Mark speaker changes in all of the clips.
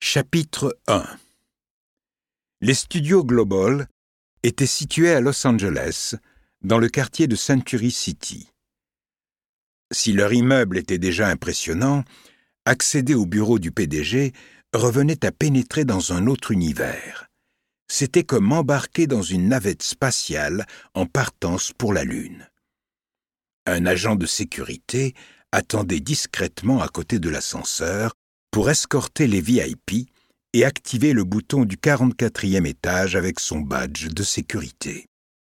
Speaker 1: Chapitre 1. Les studios Global étaient situés à Los Angeles, dans le quartier de Century City. Si leur immeuble était déjà impressionnant, accéder au bureau du PDG revenait à pénétrer dans un autre univers. C'était comme embarquer dans une navette spatiale en partance pour la Lune. Un agent de sécurité attendait discrètement à côté de l'ascenseur pour escorter les VIP et activer le bouton du 44e étage avec son badge de sécurité.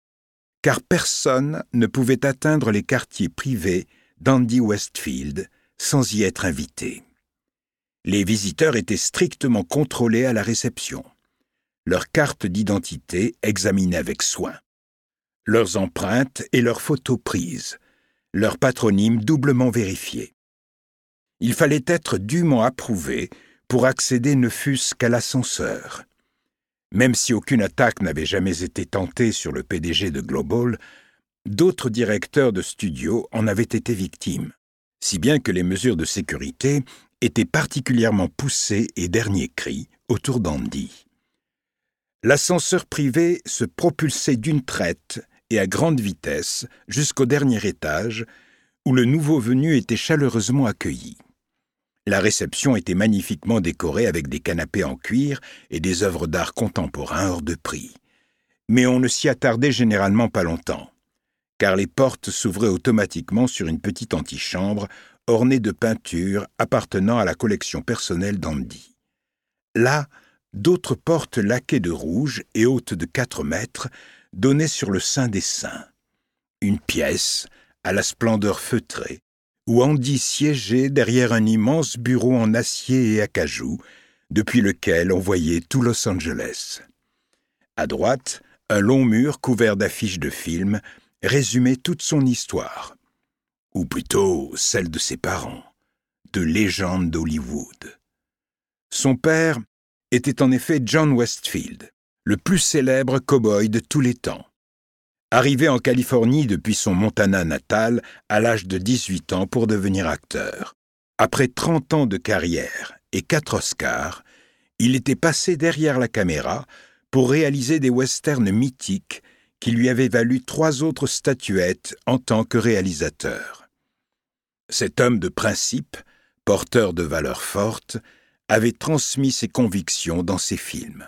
Speaker 1: Car personne ne pouvait atteindre les quartiers privés d'Andy Westfield sans y être invité. Les visiteurs étaient strictement contrôlés à la réception. Leurs cartes d'identité examinées avec soin. Leurs empreintes et leurs photos prises. Leurs patronymes doublement vérifiés. Il fallait être dûment approuvé pour accéder ne fût-ce qu'à l'ascenseur. Même si aucune attaque n'avait jamais été tentée sur le PDG de Global, d'autres directeurs de studio en avaient été victimes, si bien que les mesures de sécurité étaient particulièrement poussées et dernier cri autour d'Andy. L'ascenseur privé se propulsait d'une traite et à grande vitesse jusqu'au dernier étage, où le nouveau venu était chaleureusement accueilli. La réception était magnifiquement décorée avec des canapés en cuir et des œuvres d'art contemporain hors de prix. Mais on ne s'y attardait généralement pas longtemps, car les portes s'ouvraient automatiquement sur une petite antichambre ornée de peintures appartenant à la collection personnelle d'Andy. Là, d'autres portes laquées de rouge et hautes de 4 mètres donnaient sur le Saint des Saints. Une pièce, à la splendeur feutrée, où Andy siégeait derrière un immense bureau en acier et acajou, depuis lequel on voyait tout Los Angeles. À droite, un long mur couvert d'affiches de films résumait toute son histoire, ou plutôt celle de ses parents, de légendes d'Hollywood. Son père était en effet John Westfield, le plus célèbre cow-boy de tous les temps. Arrivé en Californie depuis son Montana natal à l'âge de 18 ans pour devenir acteur. Après 30 ans de carrière et 4 Oscars, il était passé derrière la caméra pour réaliser des westerns mythiques qui lui avaient valu 3 autres statuettes en tant que réalisateur. Cet homme de principe, porteur de valeurs fortes, avait transmis ses convictions dans ses films.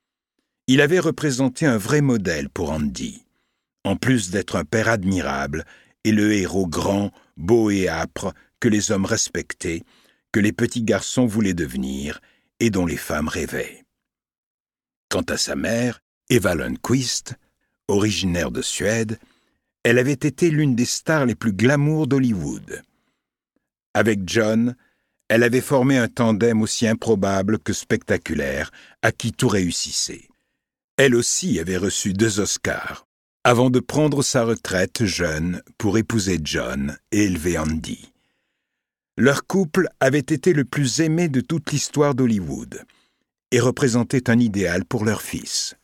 Speaker 1: Il avait représenté un vrai modèle pour Andy, en plus d'être un père admirable et le héros grand, beau et âpre que les hommes respectaient, que les petits garçons voulaient devenir et dont les femmes rêvaient. Quant à sa mère, Eva Lundquist, originaire de Suède, elle avait été l'une des stars les plus glamour d'Hollywood. Avec John, elle avait formé un tandem aussi improbable que spectaculaire, à qui tout réussissait. Elle aussi avait reçu 2 Oscars, avant de prendre sa retraite jeune pour épouser John et élever Andy. Leur couple avait été le plus aimé de toute l'histoire d'Hollywood et représentait un idéal pour leur fils.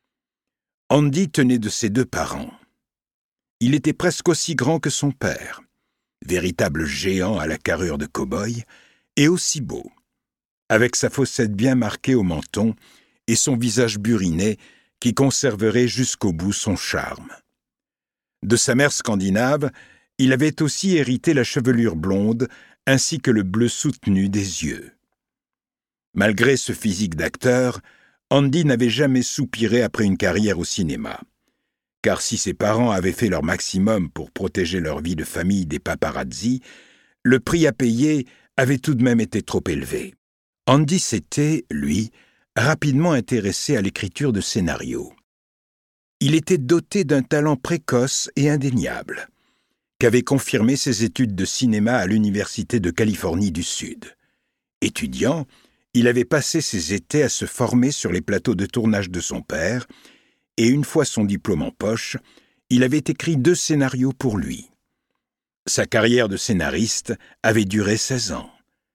Speaker 1: Andy tenait de ses 2 parents. Il était presque aussi grand que son père, véritable géant à la carrure de cow-boy, et aussi beau, avec sa fossette bien marquée au menton et son visage buriné qui conserverait jusqu'au bout son charme. De sa mère scandinave, il avait aussi hérité la chevelure blonde ainsi que le bleu soutenu des yeux. Malgré ce physique d'acteur, Andy n'avait jamais soupiré après une carrière au cinéma. Car si ses parents avaient fait leur maximum pour protéger leur vie de famille des paparazzis, le prix à payer avait tout de même été trop élevé. Andy s'était, lui, rapidement intéressé à l'écriture de scénarios. Il était doté d'un talent précoce et indéniable, qu'avaient confirmé ses études de cinéma à l'Université de Californie du Sud. Étudiant, il avait passé ses étés à se former sur les plateaux de tournage de son père, et une fois son diplôme en poche, il avait écrit 2 scénarios pour lui. Sa carrière de scénariste avait duré 16 ans.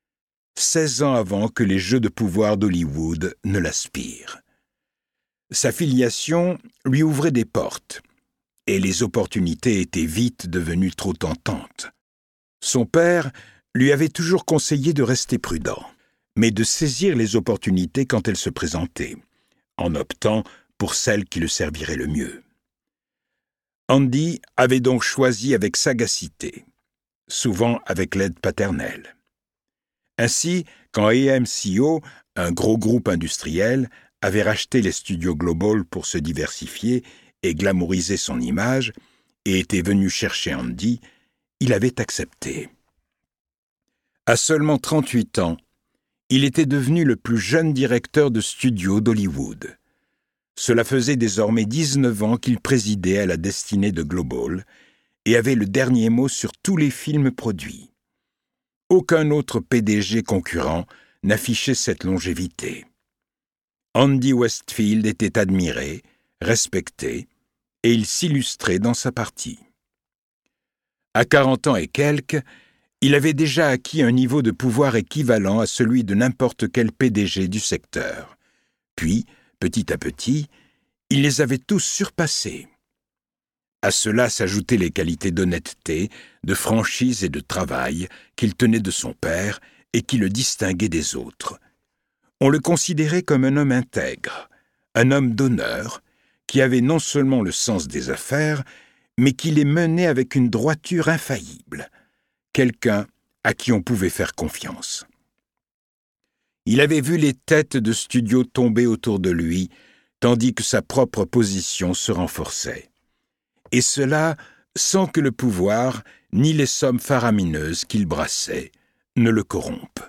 Speaker 1: 16 ans avant que les jeux de pouvoir d'Hollywood ne l'aspirent. Sa filiation lui ouvrait des portes, et les opportunités étaient vite devenues trop tentantes. Son père lui avait toujours conseillé de rester prudent, mais de saisir les opportunités quand elles se présentaient, en optant pour celle qui le servirait le mieux. Andy avait donc choisi avec sagacité, souvent avec l'aide paternelle. Ainsi, quand AMCO, un gros groupe industriel, avait racheté les studios Global pour se diversifier et glamouriser son image, et était venu chercher Andy, il avait accepté. À seulement 38 ans, il était devenu le plus jeune directeur de studio d'Hollywood. Cela faisait désormais 19 ans qu'il présidait à la destinée de Global et avait le dernier mot sur tous les films produits. Aucun autre PDG concurrent n'affichait cette longévité. Andy Westfield était admiré, respecté, et il s'illustrait dans sa partie. À 40 ans et quelques, il avait déjà acquis un niveau de pouvoir équivalent à celui de n'importe quel PDG du secteur. Puis, petit à petit, il les avait tous surpassés. À cela s'ajoutaient les qualités d'honnêteté, de franchise et de travail qu'il tenait de son père et qui le distinguaient des autres. On le considérait comme un homme intègre, un homme d'honneur, qui avait non seulement le sens des affaires, mais qui les menait avec une droiture infaillible, quelqu'un à qui on pouvait faire confiance. Il avait vu les têtes de studio tomber autour de lui, tandis que sa propre position se renforçait. Et cela sans que le pouvoir, ni les sommes faramineuses qu'il brassait, ne le corrompent.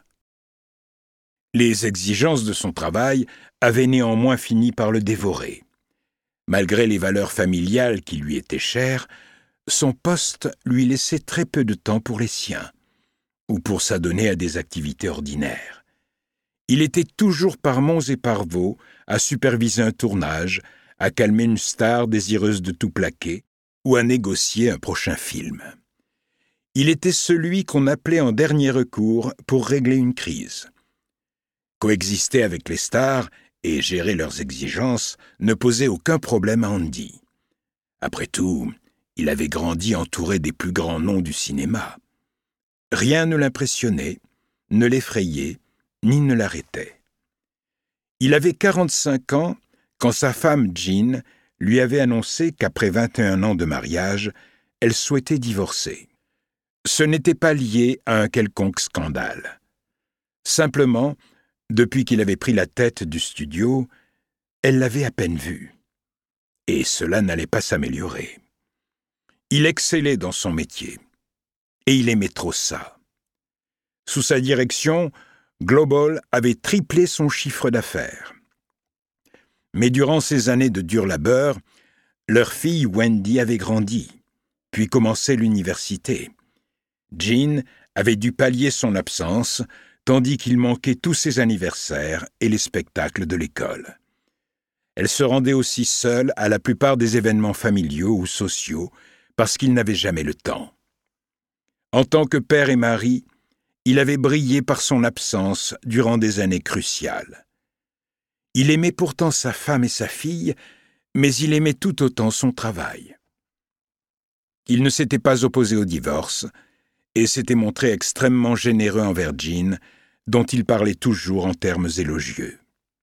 Speaker 1: Les exigences de son travail avaient néanmoins fini par le dévorer. Malgré les valeurs familiales qui lui étaient chères, son poste lui laissait très peu de temps pour les siens, ou pour s'adonner à des activités ordinaires. Il était toujours par monts et par vaux à superviser un tournage, à calmer une star désireuse de tout plaquer, ou à négocier un prochain film. Il était celui qu'on appelait en dernier recours pour régler une crise. Coexister avec les stars et gérer leurs exigences ne posait aucun problème à Andy. Après tout, il avait grandi entouré des plus grands noms du cinéma. Rien ne l'impressionnait, ne l'effrayait, ni ne l'arrêtait. Il avait 45 ans quand sa femme Jean lui avait annoncé qu'après 21 ans de mariage, elle souhaitait divorcer. Ce n'était pas lié à un quelconque scandale. Simplement, depuis qu'il avait pris la tête du studio, elle l'avait à peine vu. Et cela n'allait pas s'améliorer. Il excellait dans son métier. Et il aimait trop ça. Sous sa direction, Global avait triplé son chiffre d'affaires. Mais durant ces années de dur labeur, leur fille Wendy avait grandi, puis commencé l'université. Jean avait dû pallier son absence, tandis qu'il manquait tous ses anniversaires et les spectacles de l'école. Elle se rendait aussi seule à la plupart des événements familiaux ou sociaux, parce qu'il n'avait jamais le temps. En tant que père et mari, il avait brillé par son absence durant des années cruciales. Il aimait pourtant sa femme et sa fille, mais il aimait tout autant son travail. Il ne s'était pas opposé au divorce et s'était montré extrêmement généreux envers Jean, dont il parlait toujours en termes élogieux.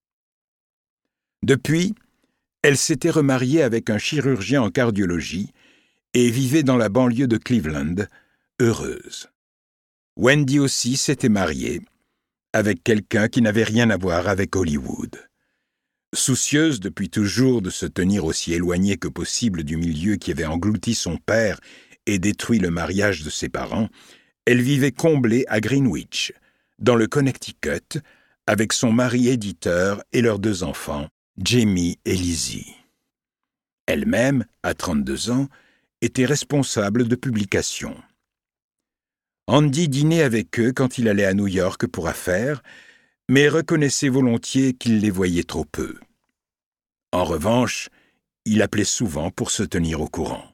Speaker 1: Depuis, elle s'était remariée avec un chirurgien en cardiologie et vivait dans la banlieue de Cleveland, heureuse. Wendy aussi s'était mariée, avec quelqu'un qui n'avait rien à voir avec Hollywood. Soucieuse depuis toujours de se tenir aussi éloignée que possible du milieu qui avait englouti son père et détruit le mariage de ses parents, elle vivait comblée à Greenwich, dans le Connecticut, avec son mari éditeur et leurs 2 enfants, Jamie et Lizzie. Elle-même, à 32 ans, était responsable de publication. Andy dînait avec eux quand il allait à New York pour affaires, mais reconnaissait volontiers qu'il les voyait trop peu. En revanche, il appelait souvent pour se tenir au courant.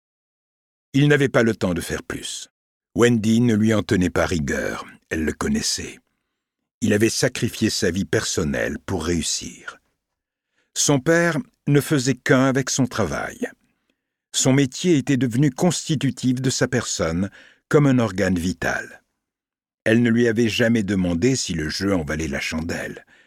Speaker 1: Il n'avait pas le temps de faire plus. Wendy ne lui en tenait pas rigueur, elle le connaissait. Il avait sacrifié sa vie personnelle pour réussir. Son père ne faisait qu'un avec son travail. Son métier était devenu constitutif de sa personne, comme un organe vital. Elle ne lui avait jamais demandé si le jeu en valait la chandelle.